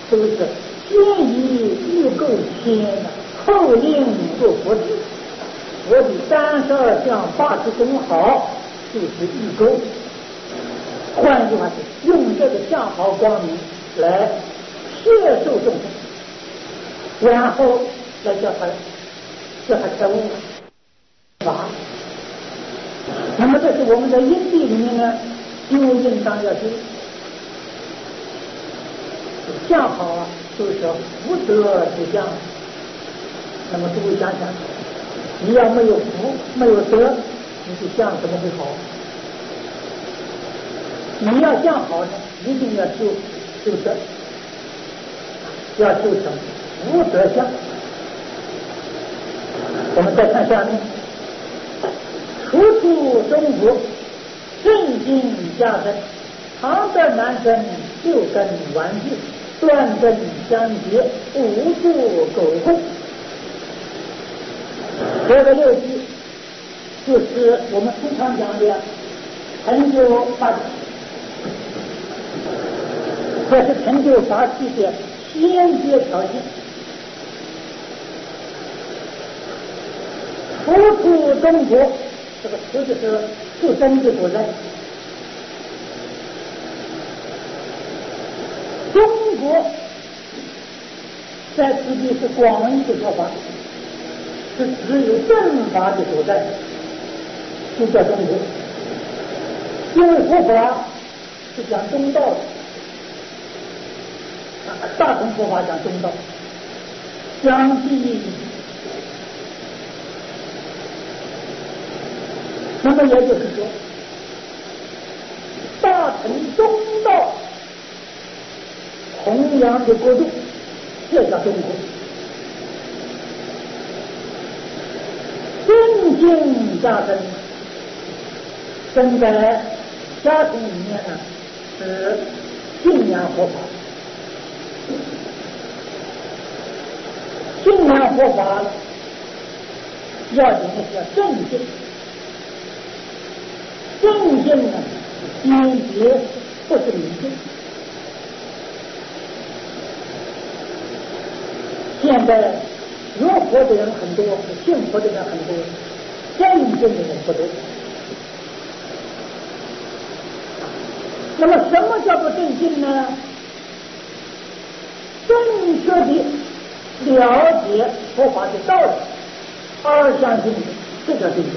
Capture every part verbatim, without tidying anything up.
都是先以欲构天的，后令入佛智。我的三十二相八十种好，就是欲构。换句话是，用这个相好光明来摄受众生，然后来叫他叫他开悟法。那么这是我们在因地里面呢，就应当要修。相好啊，就是福德之相。那么诸位想想，你要没有福，没有德，你的相怎么会好？你要相好呢，一定要修修德，要修成福德相。我们再看下面，处处中国，正经加深，常得难生，六根顽疾，断根相结，无助苟共。这个六句就是我们通常讲的成就法器，这是成就法器的先决条件。处处中国，这个处就是处身的所在。中国在此地是广义的说法，是只有正法的所在，就叫中国。因为佛法是讲中道的，大乘佛法讲中道，讲第一。那么也就是说，大乘中道弘扬的国度，这叫中国。正经加深，生在家庭里面呢，是信仰佛法。信仰佛法要紧的是正经。正经呢，坚决不是迷信。现在有佛的人很多，信佛的人很多，正经的人不多。那么什么叫做正经呢？正确的了解佛法的道理，而相信这叫正经。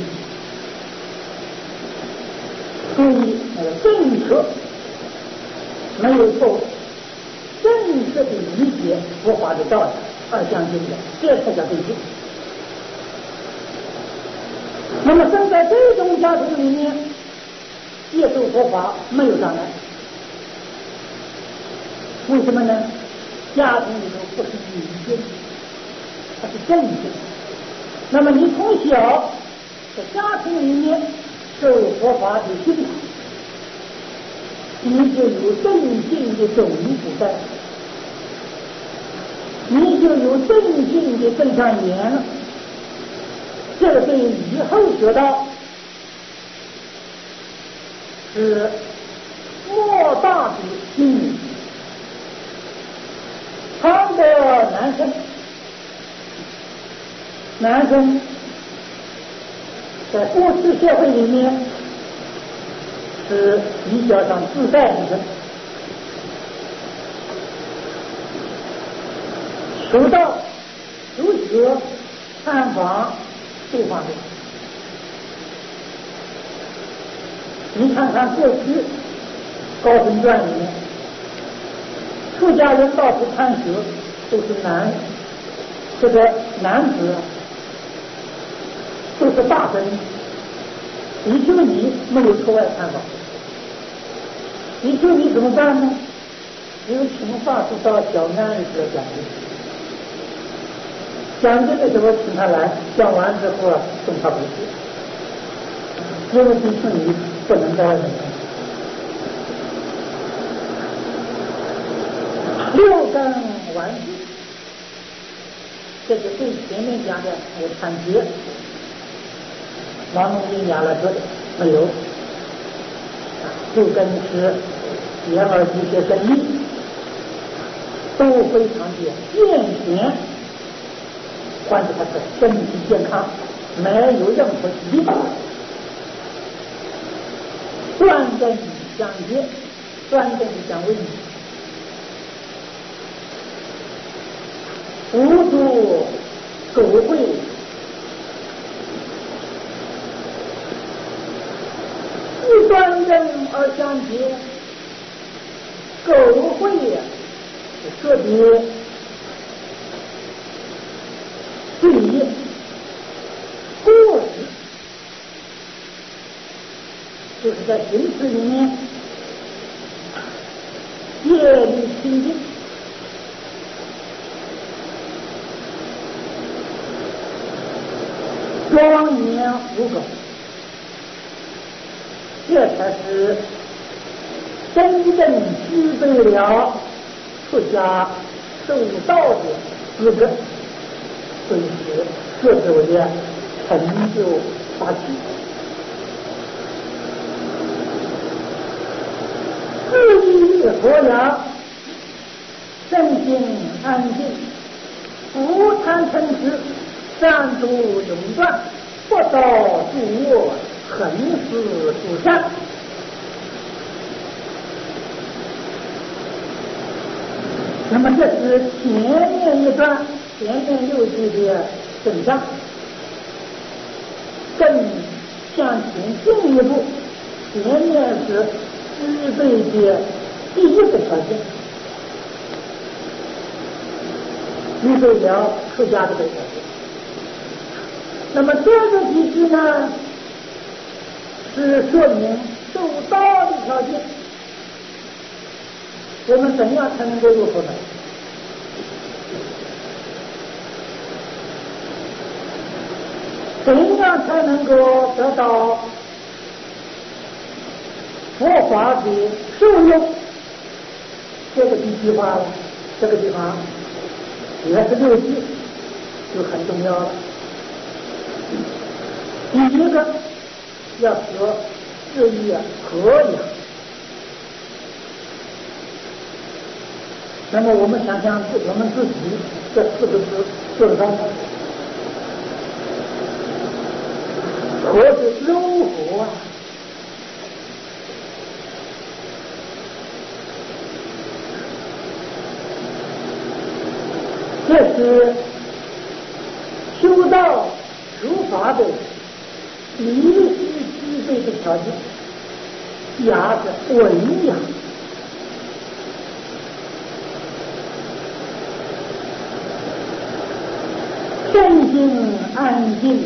注意那个正确，没有错误，正确的理解佛法的道理，而相信的，这才叫正确。那么生在这种家庭里面，接受佛法没有障碍。为什么呢？家庭里头不是迷信，它是正信。那么你从小在家庭里面受佛法的熏陶，你就有正信的种子在，你就有正信的正上言了。这个对以后学到是莫大的心理。常得男生，男生在过去社会里面是比较上自在的人，求道、求学、探访这方面。你看看过去高僧传里面，出家人到处参学都是男，这个男子都是大僧，你说你没有出外参访，你说你怎么办呢？只有请法师到小安里来讲经，讲经的时候请他来，讲完之后啊送他回去，因为你说你不能在外面。六根顽疾，这就对前面讲的有产结，王龙英讲了说的没有。六根是眼耳鼻舌身意， 都非常的健全，关键他是身体健康，没有任何疾病。端正相接，端正的相为无助狗会，一端正而相接，狗会呀是特别对应故事，就是在形式里面业力清净，庄严无垢，这才是真正具备了出家受道的资格，所以是各种的成就发起。自利佛养，身心安静，不贪嗔痴，善度永断，不造诸恶，恒施诸善。那么这是前面一段前面六句的真相，更向前进一步，前面是具备的第一个条件，具备了出家的条件。那么这个几句呢，是说明受道的条件。我们怎样才能够入佛呢？怎样才能够得到佛法的受用？这个一句话，这个地方也是六句，就很重要了。第一个要和事业合养。那么我们想想，我们自己这四个字做到吗？合是柔和啊，这是修道如法的必须具备的条件。雅是文雅，身心安静，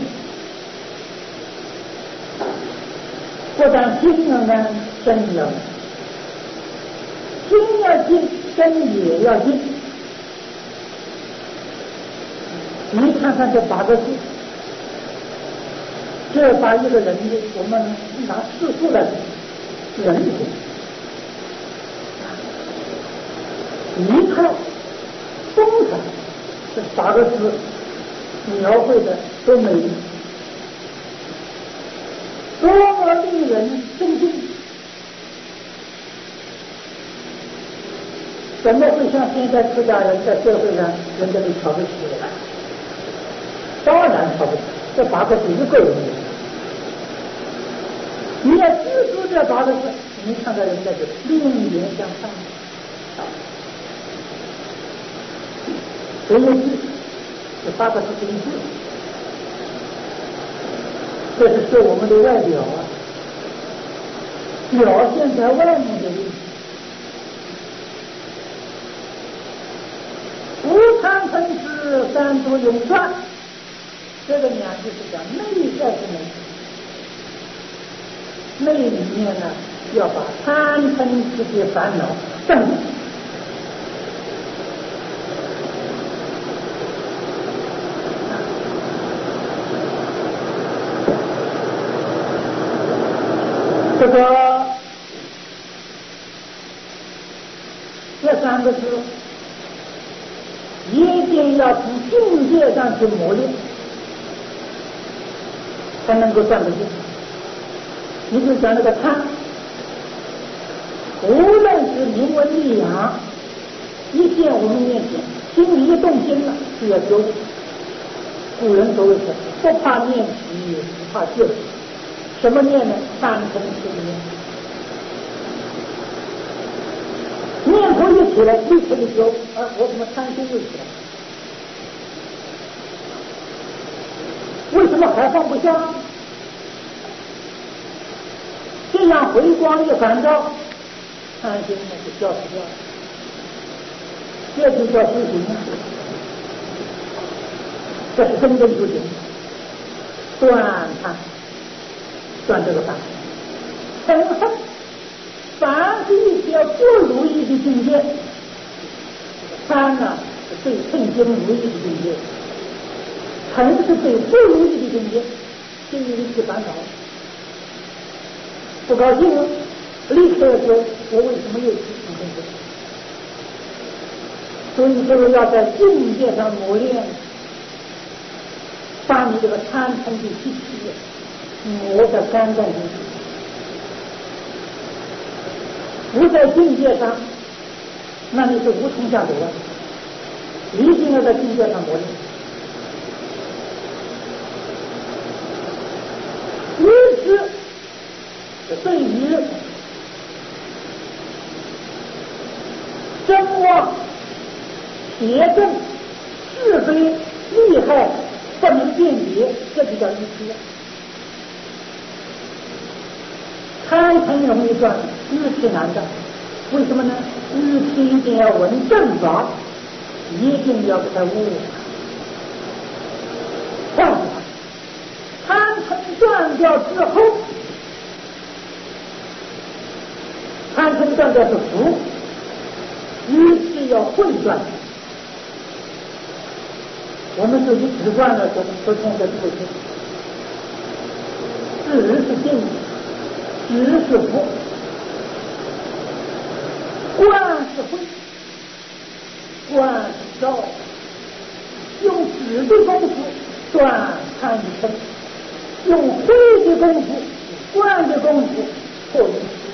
不但心要安，身要安，心要静，身也要静。你看看这八个字，这把一个人的，我们拿世俗来说，人品、仪态、风采，这八个字描绘的多美丽，多么令人尊敬！怎么会像现在出家人在社会上人家都瞧不起的？当然瞧不起，这八个字一个人没有。你要记住这八个字，你看到人家就另眼相看。所以这八个字是一句，这是说我们的外表啊，表现在外面的意思。无贪嗔痴，三毒永断，这个两句是讲内在的美。内里面呢，要把贪嗔痴的烦恼断掉。这个这三个字一定要从境界上去磨练，才能够断得尽。你就讲那个贪，无论是名闻利养， 一见我们面前，心里一动心了，就要修。古人所谓是不怕念起，不怕旧。什么念呢？三空是念。念头一起来，立刻就修。啊，我怎么贪心又起来？为什么还放不下？这样回光一反照，贪心呢就消失掉了。这就叫修行啊！这是真正修行，断贪，断这个烦，嗔恨，凡是一些不如意的境界，贪呢是对称心如意的境界，嗔是对不如意的境界，心里起烦恼，不高兴了，立刻说：我为什么又起嗔恨？所以这个要在境界上磨练，把你这个贪嗔的习气磨得干干净净。不在境界上，那你是无从下手的，一定要在境界上磨练。于是，对于真妄、邪正、是非、利害不能辨别，这就叫愚痴。贪嗔容易断，愚痴难断。为什么呢？愚痴一定要闻正法，一定要开悟。换句话，贪嗔断掉之后，贪嗔断掉是福，愚痴要会断。我们自己只惯了昨昨天的事情，知是定，知是福，观是慧，观是照，用知的功夫断贪与嗔，用慧的功夫、观的功夫破愚痴。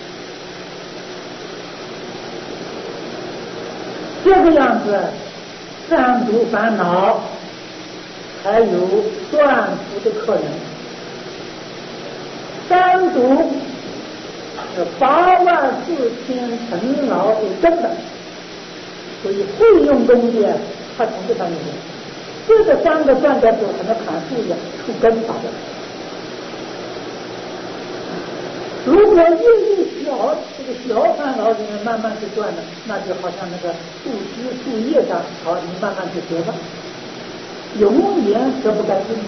这个样子，三毒烦恼还有断除的可能。三毒是八万四千尘劳的根本，所以会用功的它从这上面来。这个三个断掉之后，像砍树一样出根发的。如果一一小这个小烦恼里面慢慢去断了，那就好像那个树枝树叶上，好，你慢慢去折吧，永远折不干净，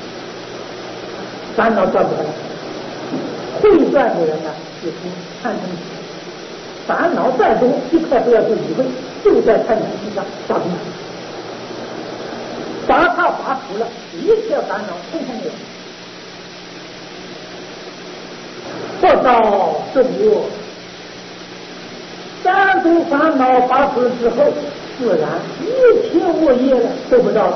烦恼断不干净。会断的人呢，就是贪嗔痴，烦恼再多，一刻不要去理会，就在贪嗔痴上打工，把它拔除了，一切烦恼通通没有。不到正我，三毒烦恼拔除之后，自然一切恶业了都不到了。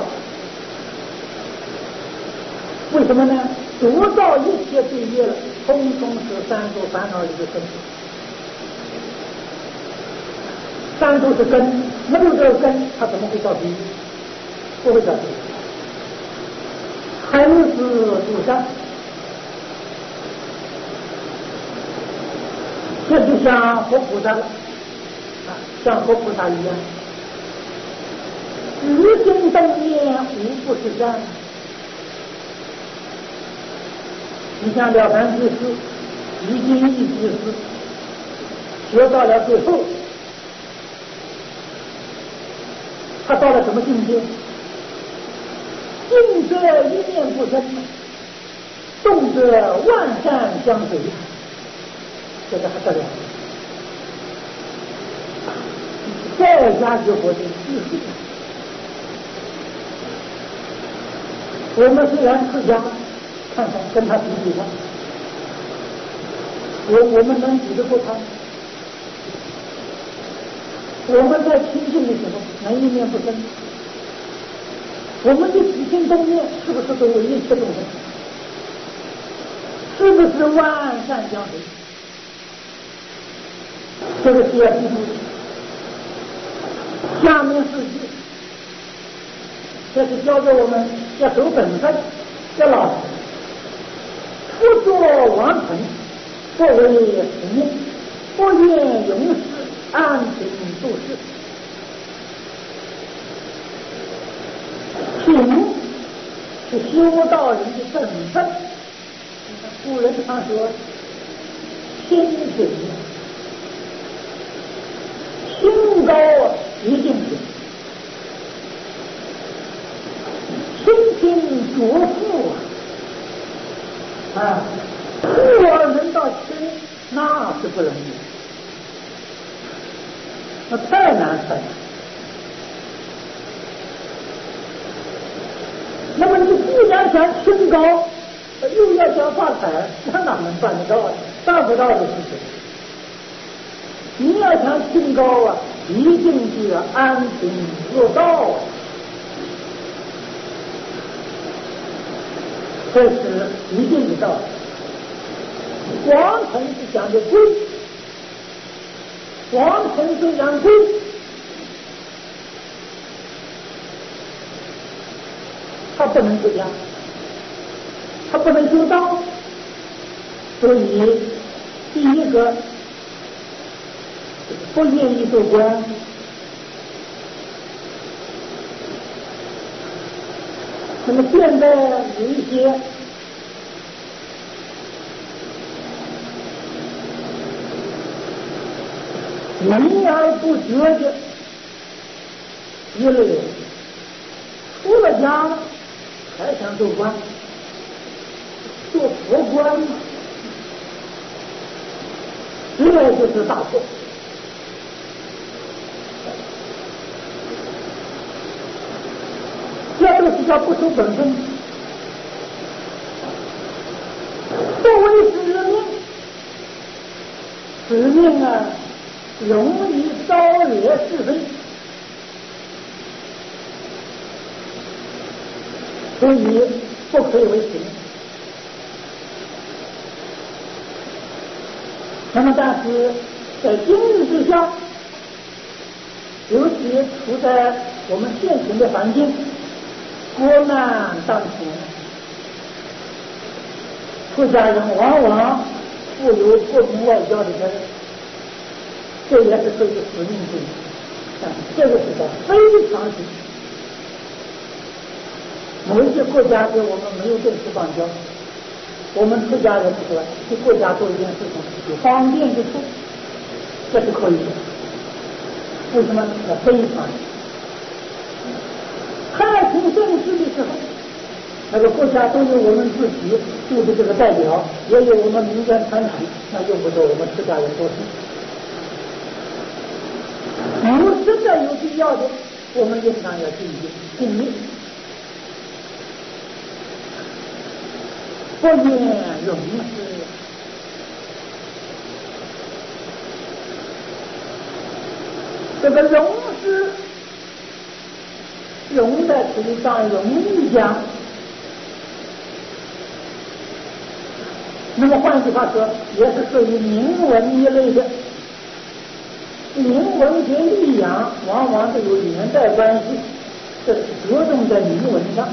为什么呢？读到一切罪业了，通通是三毒烦恼里的根。三毒是根，没有这个根，它怎么会造地狱？不会造地狱。还是主上。这就像活菩萨了，啊，像活菩萨一样，日行灯念无不是善。你像了凡之师，一经一之师，学到了最后，他到了什么境界？静则一念不生，动则万善相随。这个还得了？在家学佛的智慧，我们虽然出家，看看跟他比比看，我我们能比得过他？我们在清净的时候能一念不生？我们的起心动念是不是都有一切众生？是不是万善相随？这个是要记住的。 下面四句，这是教给我们要守本分，要老实，不做王臣，不为使命，不言勇士，安平度世。品是修道人的本分。古人常说心品，心高一定品，心品主妇啊，啊，富而能到亲，那是不容易，那太难太难。那么你既然想清高，又要想发财，那哪能办得到啊？办不到的事情。你要想清高啊，一定是要安贫乐道啊，这是一定的道理。王臣是讲的规，王臣虽然规，他不能出家，他不能修道，所以第一个不愿意做官。那么现在有一些明而不觉的一类人，出了家了还想做官，做佛官，这就是大错。这都是叫不守本分，不为使命，使命啊，容易招惹是非，所以不可以为使命。那么，但是在今日之下，尤其处在我们现行的环境，国难当前，出家人往往负有国民外交的责任，这也是属于使命之一。啊，这个是在非常时期。某一些国家对我们没有正式邦交，我们出家人说替国家做一件事情有方便之处，这是可以的。为什么？要非常。太平盛世的时候，那个国家都有我们自己驻的这个代表，也有我们民间团体，那用不着我们出家人多事。如果真的有必要的，我们应当要进行尽力，不言容事。这个容事，容在词上容易讲，那么换句话说，也是属于明文一类的。明文和力养往往都有连带关系，这是着重在明文上。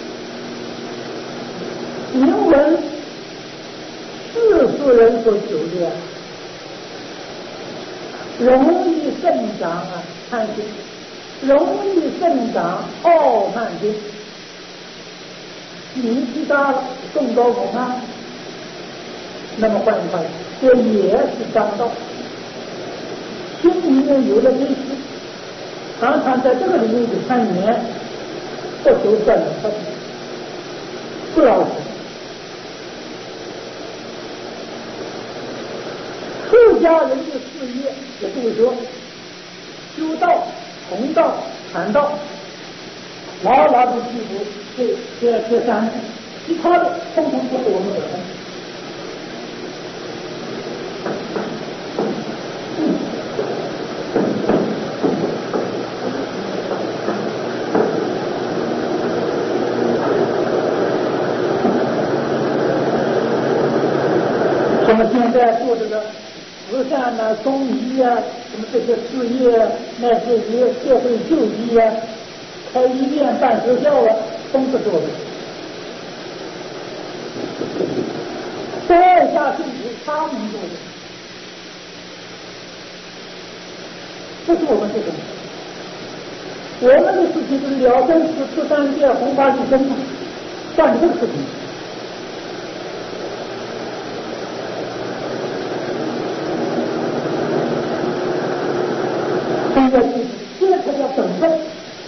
明文世俗人所求的，容易生长啊贪心，容易生长傲慢心，年纪大了更高恐怕。那么换句话说，这也是张道。心里面有了这些，常常在这个领域里攀岩，不求断了他，不老实。出家人的事业，也就是说，修道、弘道、传道，牢牢的记住这这这三个，其他的通通不是我们本分。我们现在做这个慈善啊、公益啊， 什么这些事业，乃至于社会救济啊，开医院、办学校啊，都不做的。在下政府他们做的，这是我们做的。我们的事情是了生死、出三界、弘法利生，干这个事情。这个记住，这才叫本分，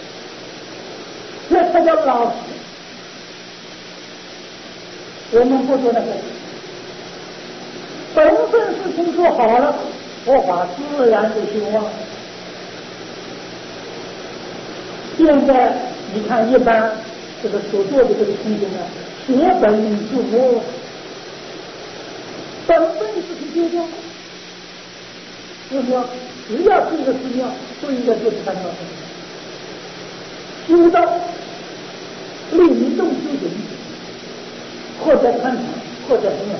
这才叫老实。我们不做那个本分事情做好了，佛法自然就兴旺。现在你看，一般这个所做的这个情形呢，学本就无，本分事情丢掉。为什么？只要是一个寺庙，都应该做三要素：修道、立民众修行，或者参禅，或者弘扬。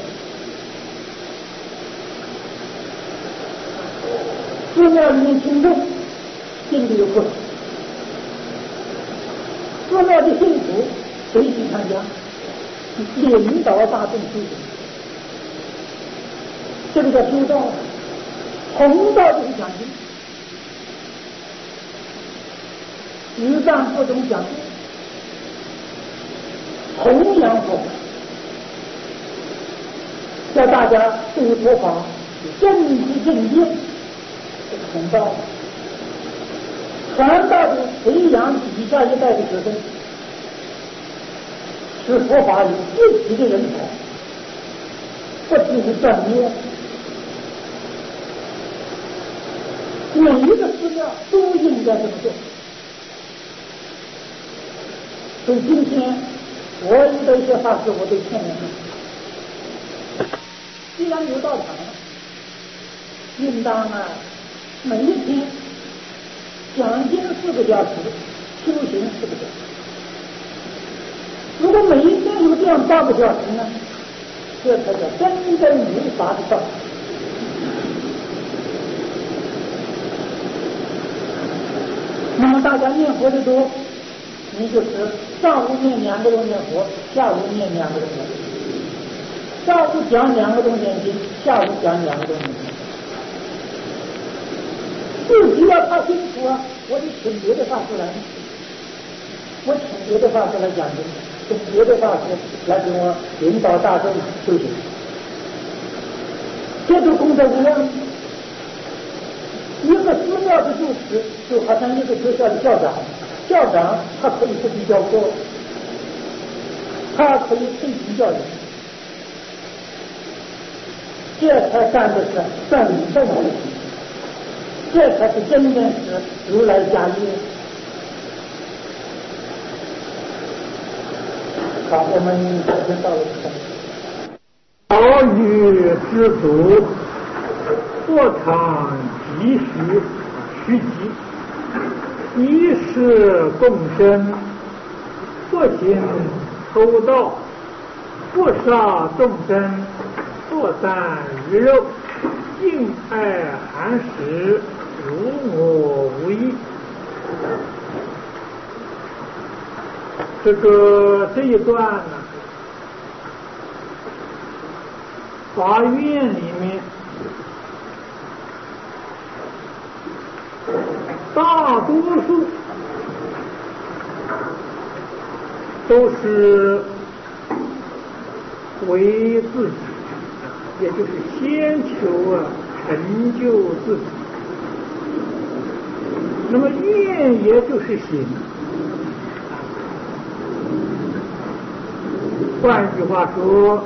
寺庙里面听众心里有不少，寺庙的信徒随喜参加，领导大众修行，这个叫修道。弘道就是讲经，十藏各种讲经，弘扬佛法，叫大家对佛法正知正见，这是弘道。传道的培养底下一代的学生，使佛法有一体的人才，不只是专业。每一个寺庙都应该这么做。所以今天我遇到一些法师，我都劝人们，既然有道场了，应当啊每一天讲经四个小时，修行四个小时。如果每一天有这样八个小时呢，这才叫真正无法的道场。那么大家念佛的多，你就是上午念两个钟念佛，下午念两个钟念佛；上午讲两个钟念经，下午讲两个钟念经。自己要他清楚啊，我得请别的法师来，我请别的法师来讲经，请别的法师来给我引导大众修行，这种功德无量。一个寺庙的住持就好像一个学校的校长，校长他可以自己教课，他可以推行教育，这才干的是正正的事，这才是真正是如来家业。好，我们首先到了宝玉之祖，佛场积许虚集，一世共生，佛行偷盗，不杀众生，作善于肉，敬爱寒食，如我无异。这个这一段呢，法院里面大多数都是为自己，也就是先求啊成就自己。那么愿也就是行。换句话说，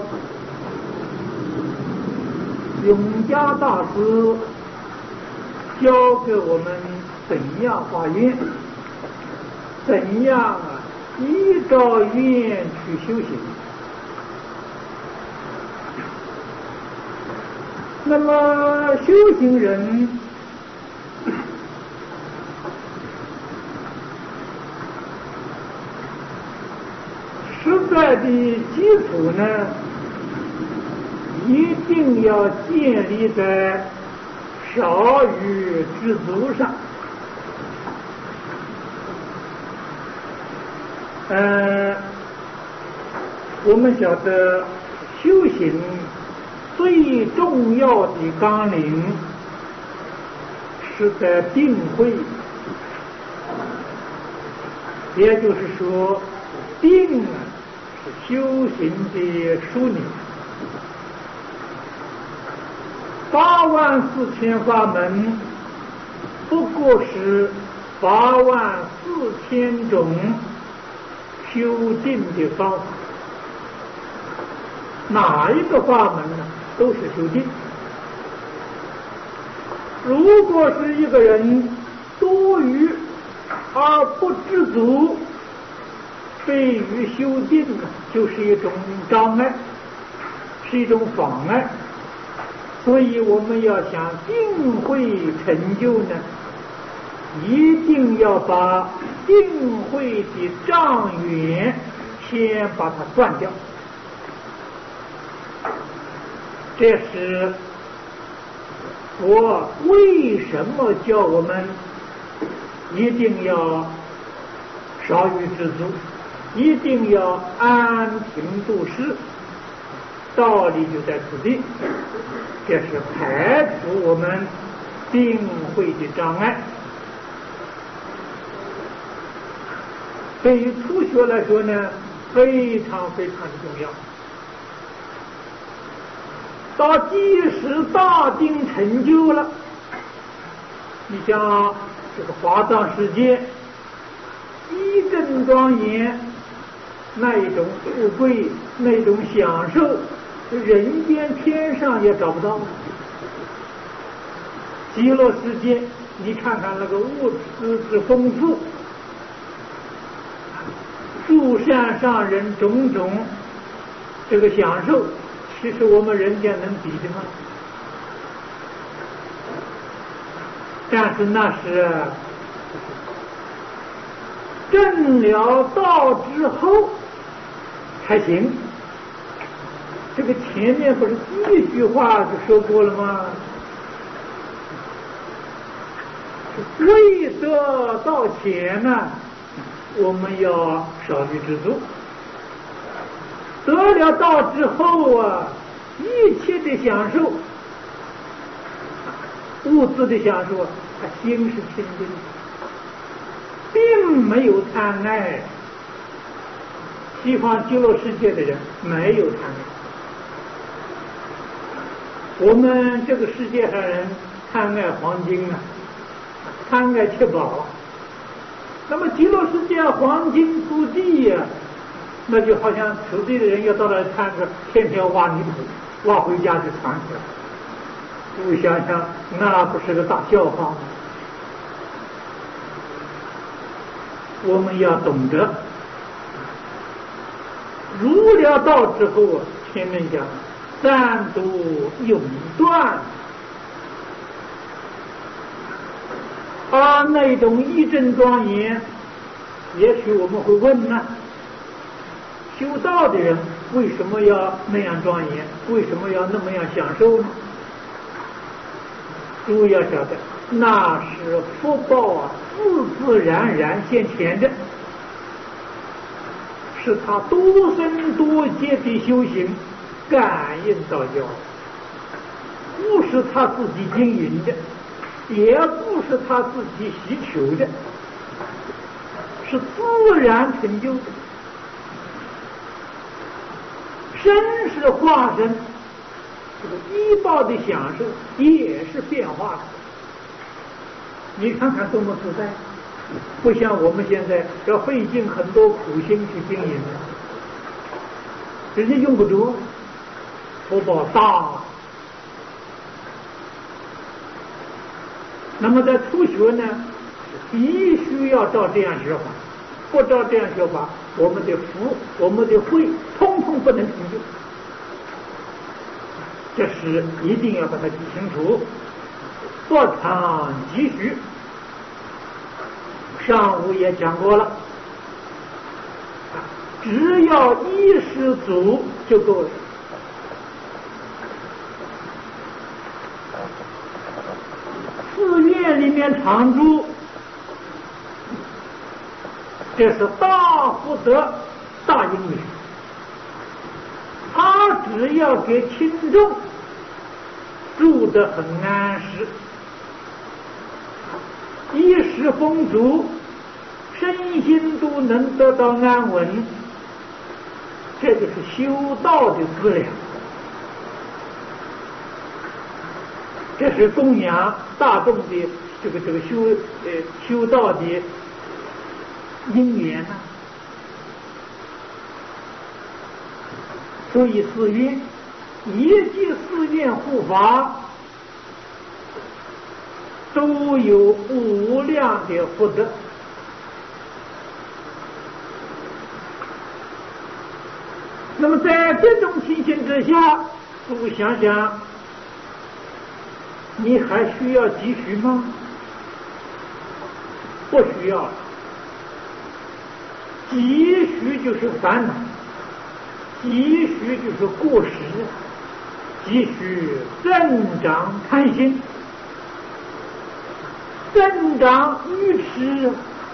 永嘉大师教给我们怎样发愿，怎样啊依照愿去修行。那么修行人实在的基础呢，一定要建立在少于知足上。呃，我们晓得修行最重要的纲领是在定慧，也就是说，定啊是修行的枢纽。八万四千法门，不过是八万四千种修定的方法。哪一个法门呢？都是修定。如果是一个人多余而不知足，对于修定就是一种障碍，是一种妨碍。所以我们要想定慧成就呢，一定要把定慧的障缘先把它断掉。这是我为什么叫我们一定要少于知足，一定要安贫度失，道理就在此地。这是排除我们定慧的障碍。对于初学来说呢，非常非常的重要。到即使大定成就了，你像这个华藏世界一真庄严，那一种富贵，那种享受，人间天上也找不到。极乐世界，你看看那个物质之丰富，诸善上人种种这个享受，其实我们人间能比的吗？但是那是证了道之后才行。这个前面不是第一句话就说过了吗？未得到前呢，我们要少于知足。得了道之后啊，一切的享受，物质的享受，他心是清净的，并没有贪爱。西方极乐世界的人没有贪爱。我们这个世界上人贪爱黄金啊，贪爱七宝。那么极乐世界黄金土地呀、啊，那就好像土地的人要到那里看着，天天挖泥土，挖回家就藏起来。我想想，那不是个大笑话吗？我们要懂得，入了道之后啊，前面讲三毒永断，而那种一真庄严，也许我们会问呢，修道的人为什么要那样庄严？为什么要那么样享受呢？诸位要晓得，那是福报啊，自自然然现前的，是他多生多劫的修行感应道教，不是他自己经营的，也不是他自己希求的，是自然成就的。身是化身，这个依报的享受也是变化的。你看看多么自在，不像我们现在要费尽很多苦心去经营，人家用不着，福报大。那么在初学呢，必须要照这样学法，不照这样学法，我们的福，我们的慧，通通不能成就。这是一定要把它记清楚，不常急需。上午也讲过了，只要意识足就够了。 年常住，这是大福德大因缘。他只要给轻重住得很安适，衣食丰足，身心都能得到安稳，这就是修道的资粮。这是供养大众的这个这个修呃修道的因缘呐、啊。所以寺院一切寺院护法都有无量的福德。那么在这种情形之下，诸位想想，你还需要积蓄吗？不需要。积蓄就是烦恼，积蓄就是过失，积蓄增长贪心，增长愚痴，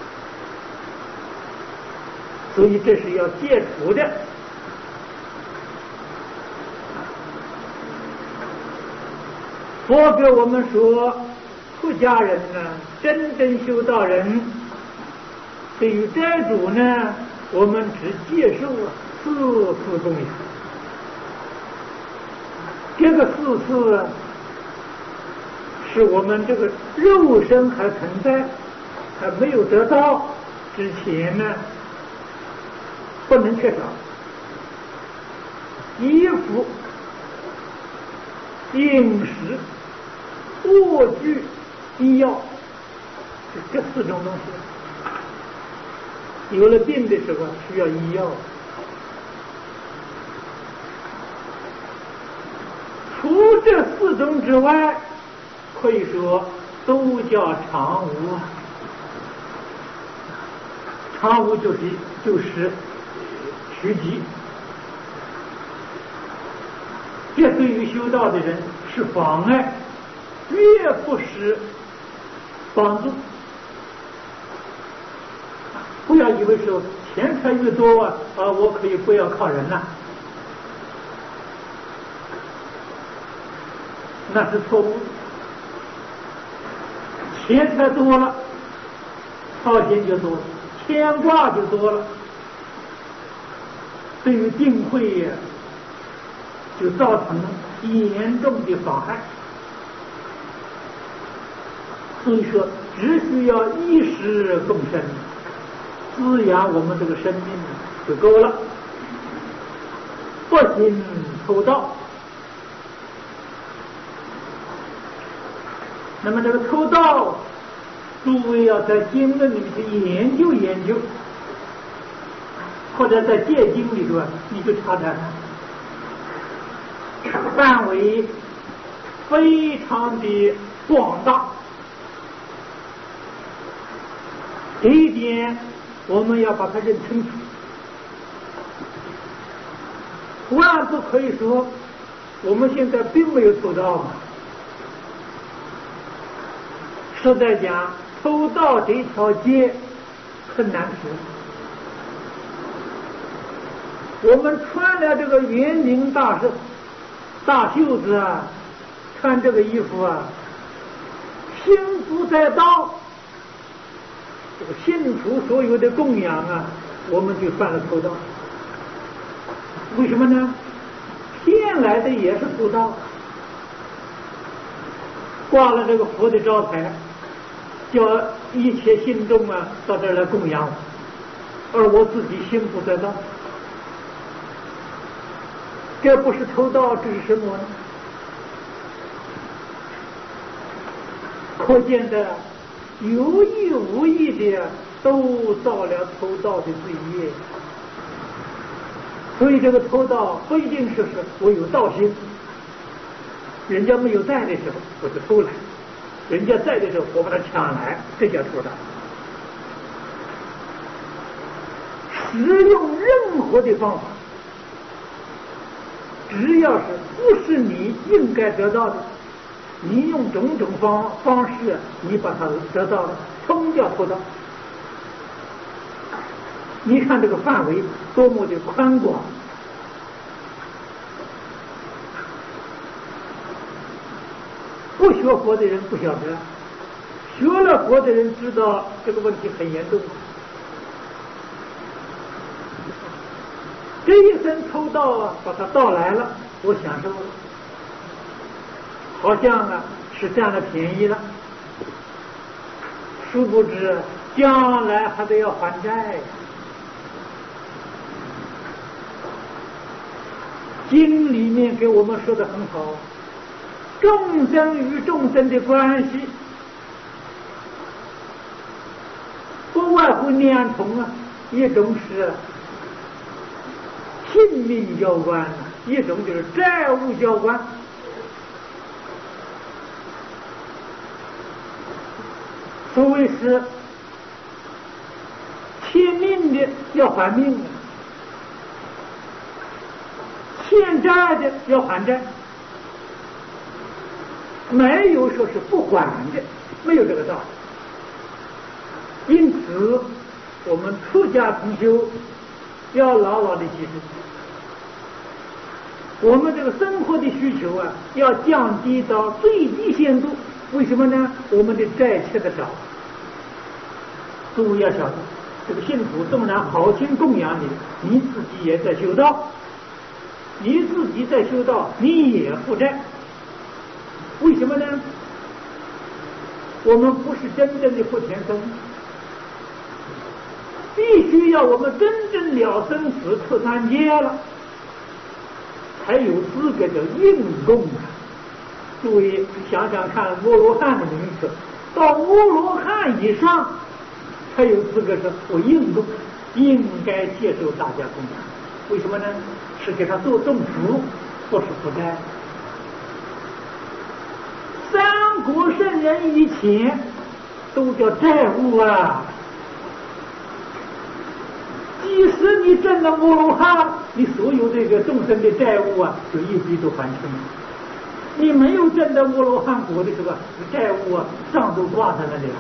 所以这是要戒除的。佛给我们说，出家人呢，真正修道人，对于斋主呢，我们只接受四次供养。这个四次是我们这个肉身还存在，还没有得到之前呢，不能缺少。衣服、饮食、卧具、医药，是这四种东西。有了病的时候需要医药，除这四种之外，可以说都叫常无。常无就是就是趋吉，这对于修道的人是妨碍，越不是帮助。不要以为说钱财越多啊，啊，我可以不要靠人了，那是错误。钱财多了，操心就多了，牵挂就多了，对于定慧呀，就造成严重的妨害。所以说，只需要衣食共生，滋养我们这个生命就够了，不行偷盗。那么这个偷盗，诸位要在经论里面去研究研究，或者在戒经里头你就查查看，范围非常的广大。这一点我们要把它认清楚，万不可以说我们现在并没有偷盗嘛。实在讲，偷盗这条街很难除。我们穿了这个圆领大袖大袖子啊，穿这个衣服啊，心不在道，这个信徒所有的供养啊，我们就犯了偷盗。为什么呢？骗来的也是偷盗，挂了这个佛的招牌，叫一切信众啊到这儿来供养我，而我自己心不在道，这不是偷盗，这是什么呢？可见的有意无意的都造了偷盗的罪业。所以这个偷盗不一定是是我有盗心，人家没有在的时候我就偷来，人家在的时候我把它抢来，这叫偷盗。使用任何的方法，只要是不是你应该得到的， 你用种种方方式，你把它得到了，冲掉头道。你看这个范围多么的宽广。不学佛的人不晓得，学了佛的人知道这个问题很严重。这一声抽到啊，把它到来了，我享受了，好像啊是占了便宜了，殊不知将来还得要还债。经里面给我们说的很好，众生与众生的关系不外乎两重啊，一种是性命交关，一种就是债务交关。所谓是欠命的要还命啊，欠债的要还债，没有说是不还的，没有这个道理。因此我们出家同修要牢牢的记住，我们这个生活的需求啊，要降低到最低限度。为什么呢？我们的债欠的少。诸位要晓得，这个信徒纵然好心供养你，你自己也在修道，你自己在修道，你也负债。为什么呢？我们不是真正的福田僧，必须要我们真正了生死出三界了，才有资格的应供啊！诸位想想看，摩罗汉的名次，到摩罗汉以上，才有资格说我应供，应该接受大家供养。为什么呢？是给他做种福，不是负债。三国圣人以前都叫债务啊。即使你证了摩罗汉，你所有这个众生的债务啊，就一笔都还清了。你没有证到摩罗汉果的时候，债务啊账都挂在那里了。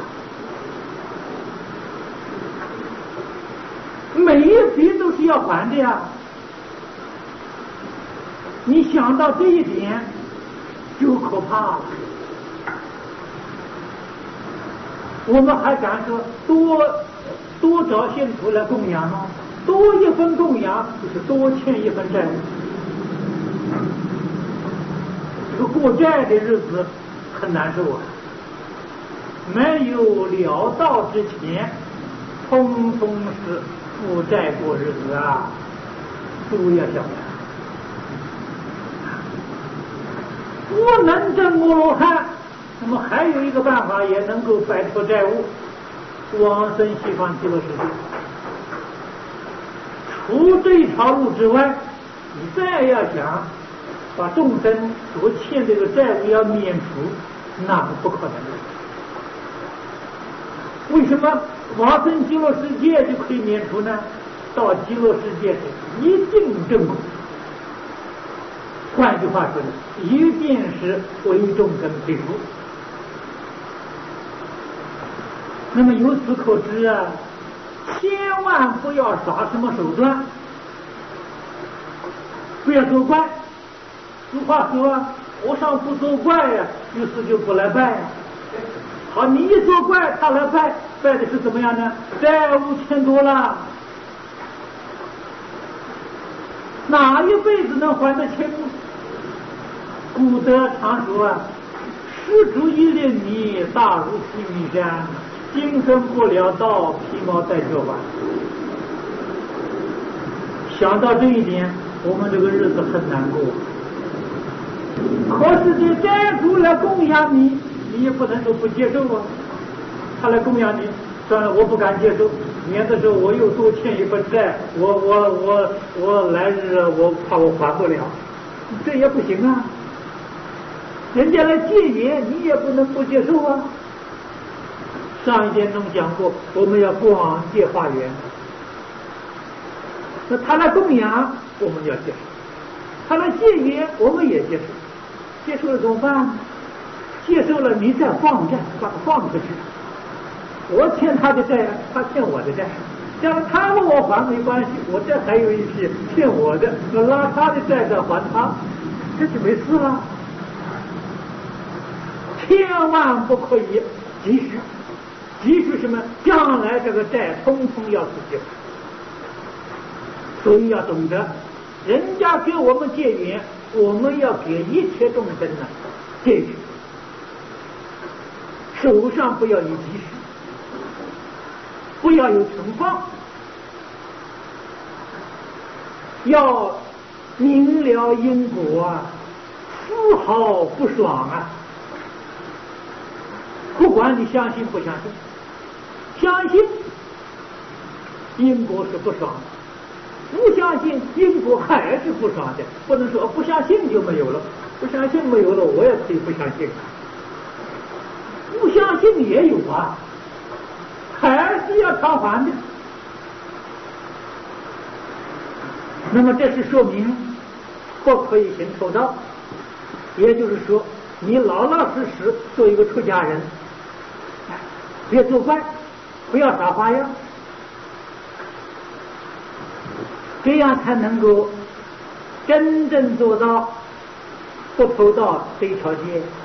每一笔都是要还的呀。你想到这一点，就可怕了。我们还敢说多多找信徒来供养吗？多一分供养就是多欠一分债务。这个过债的日子很难受啊！没有了道之前，通通是负债过日子啊！诸位要晓得，不能证摩罗汉，那么还有一个办法也能够摆脱债务，往生西方极乐世界。除这条路之外，你再要想把众生所欠这个债务要免除，那是不可能的。为什么往生极乐世界就可以免除呢？到极乐世界是一定正果。换句话说呢，一定是为众生佩服。那么由此可知啊，千万不要耍什么手段，不要作怪。俗话说啊，和尚不作怪呀、啊，于是就不来拜呀、啊。好，你一作怪，他来拜，拜的是怎么样呢？债务欠多了，哪一辈子能还得清？古德常说啊，施主一粒米，大如须弥山，今生不了道，皮毛带脚吧。想到这一点，我们这个日子很难过。可是这债主来供养你，你也不能说不接受啊。他来供养你，算了，我不敢接受，免得说我又多欠一份债，我我我我来日我怕我还不了，这也不行啊。人家来借缘，你也不能不接受啊。上一节中讲过，我们要广结化缘。那他来供养，我们要接受；他来借缘，我们也接受。接受了怎么办？ 接受了，你再放债，把它放出去。我欠他的债，他欠我的债，假如他问我还没关系，我这还有一批欠我的，我拉他的债再还他，这就没事了。千万不可以急需，急需什么？将来这个债通通要自己还。所以要懂得，人家给我们借缘，我们要给一切众生呢借缘，手上不要有急需，不要有存放，要明了因果啊，丝毫不爽啊！不管你相信不相信，相信因果是不爽的。不相信因果还是不爽的，不能说不相信就没有了，不相信没有了，我也可以不相信，不相信也有啊，还是要偿还的。那么这是说明不可以行偷盗，也就是说，你老老实实做一个出家人，别作怪，不要耍花样。这样才能够真正做到不偷盗这一条戒。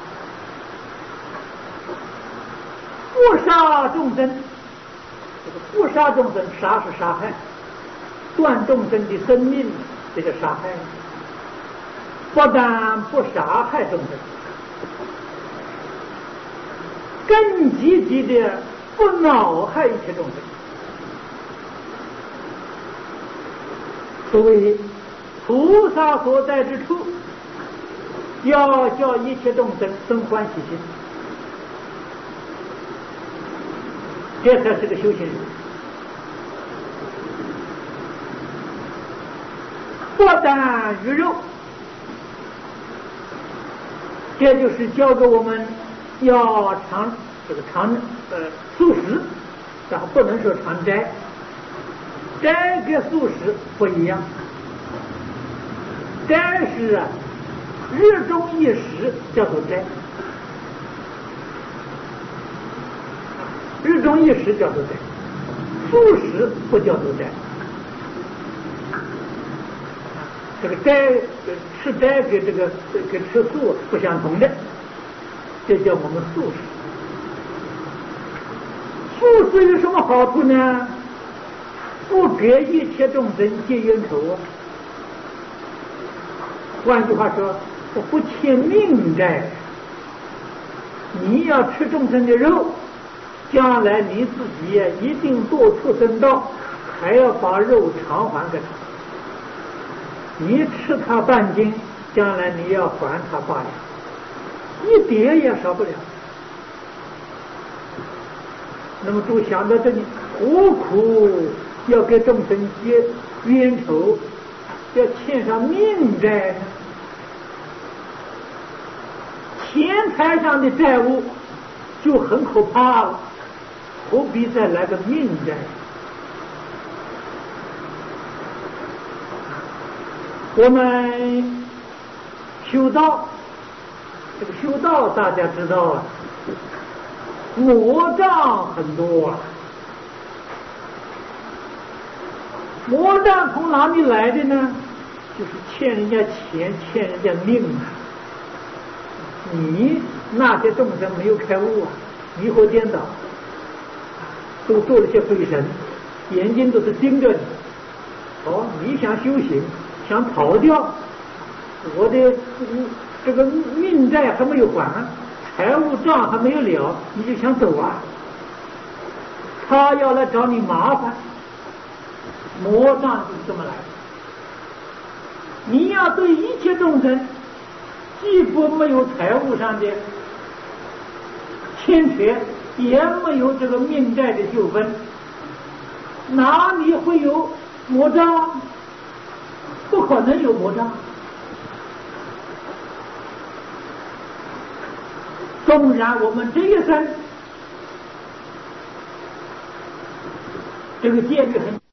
不杀众生，这个不杀众生，杀是杀害，断众生的生命，这个杀害。不但不杀害众生，更积极的不恼害一切众生。所谓菩萨所在之处，要叫一切众生生欢喜心，这才是个修行人。不但鱼肉，这就是教给我们要常这个常呃素食，然后不能说常斋。斋跟素食不一样，斋是啊日中一时叫做斋，日中一时叫做斋，素食不叫做斋。这个斋吃斋跟这个跟吃素不相同的，这叫我们素食。素食有什么好处呢？不给一切众生结冤仇啊！换句话说，我不欠命债。你要吃众生的肉，将来你自己一定堕畜生道，还要把肉偿还给他。你吃他半斤，将来你要还他八两，一点也少不了。那么都想到这里，何苦要给众生结冤仇，要欠上命债呢？钱财上的债务就很可怕了，何必再来个命债？我们修道，这个修道大家知道啊，魔障很多啊。魔障从哪里来的呢？就是欠人家钱，欠人家命啊！你那些众生没有开悟啊，迷惑颠倒，都做了些鬼神，眼睛都是盯着你。哦，你想修行，想逃掉，我的这个命债还没有还，财务账还没有了，你就想走啊？他要来找你麻烦。魔障就是这么来的。你要对一切众生，既不没有财务上的欠缺，也没有这个命债的纠纷，哪里会有魔障？不可能有魔障。纵然我们这一生这个戒律很